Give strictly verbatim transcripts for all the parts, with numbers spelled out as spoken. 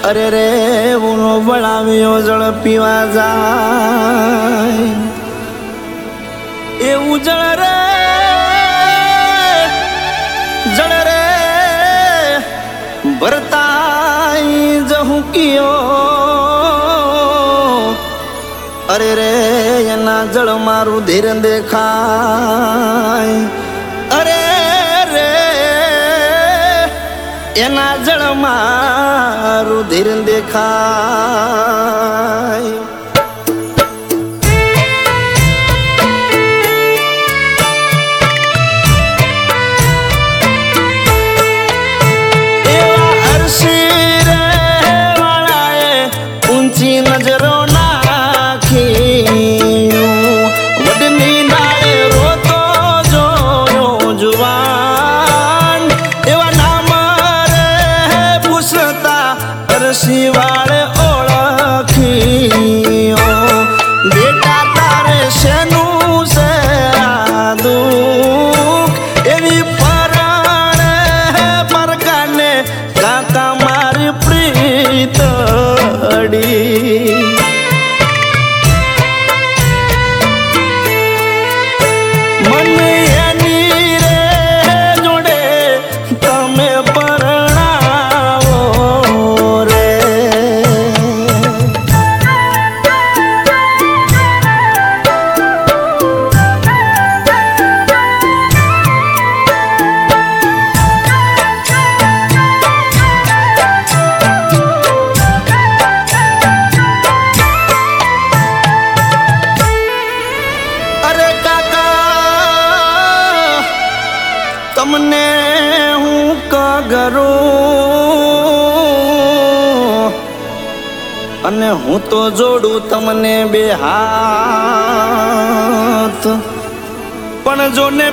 અરે રે ઉનો બળાવ્યો જળ પીવા જાય એવું જળ રે જળ રે ભરતાઈ જહું કિયો અરે રે એના જળ મારું ધીર દેખાય અરે રે એના જળ મારું ધીર દેખાય એવા અરસી રે વાળાએ ઊંચી નજરો શિવાળે ઓળખ્યો બેટા તારે શેનું છે આ દુઃખ એવી પરાણે પરકાને કાકા મારી પ્રીતડી મને એની રે જોડે તમે તમને હું કગરું અને હું તો જોડું તમને બે હાથ પણ જો ને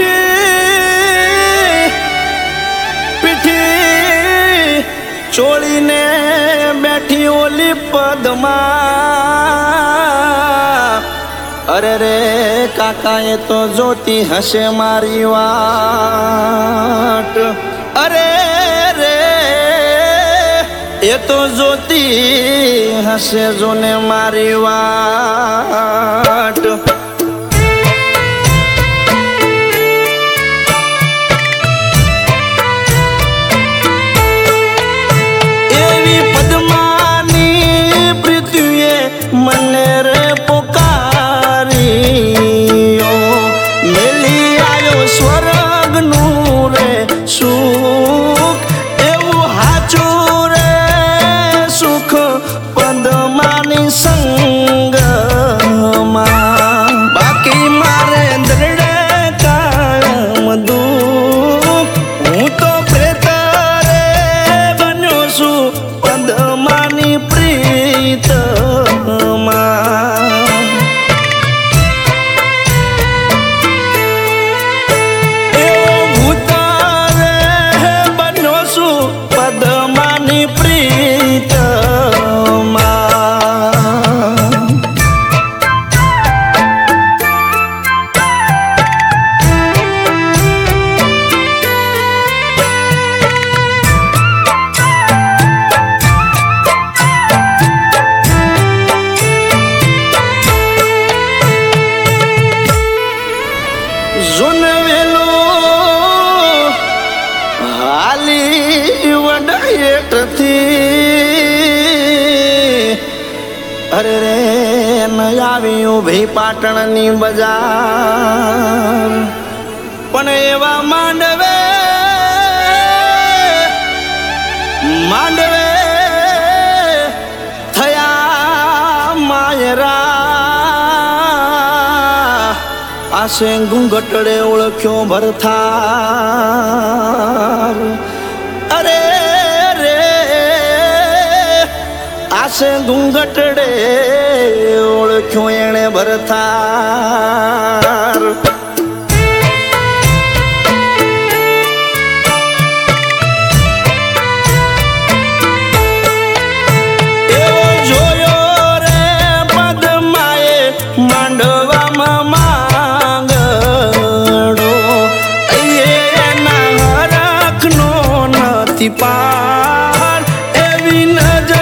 પીઠી પીઠી ચોળીને બેઠી ઓલી પદમાં અરે રે કાકા એ તો જોતી હશે મારી વાટ અરે રે એ તો જોતી હશે જોને મારી વાટ એવી પદ્માની પૃથ્વીએ મને રે મેલી આવ્યો સ્વર્ગનું રે સુખ એવું હાચું રે સુખ પદમાની સંગમાં બાકી મારે દ્રઢ કાયમ દુઃખ હું તો પ્રેત રે બન્યો છું પદમાની પ્રીતમાં અરે રે ન આવી ઉભી પાટણની બજાર પણ એવા માંડવે માંડવે થયા માયરા આશે ઘૂંઘટડે ઓળખ્યો ભરથાર અરે આશે ઘૂંઘટડે ઓળખ્યો એણે ભરથાર એવો જોયો રે પદ્માએ માંડવામાં માંગડો એના હરખનો નથી પાર એવી નજર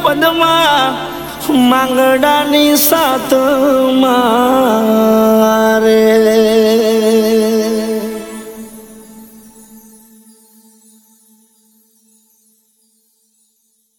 પદમાં માંગડાની સાથ મારે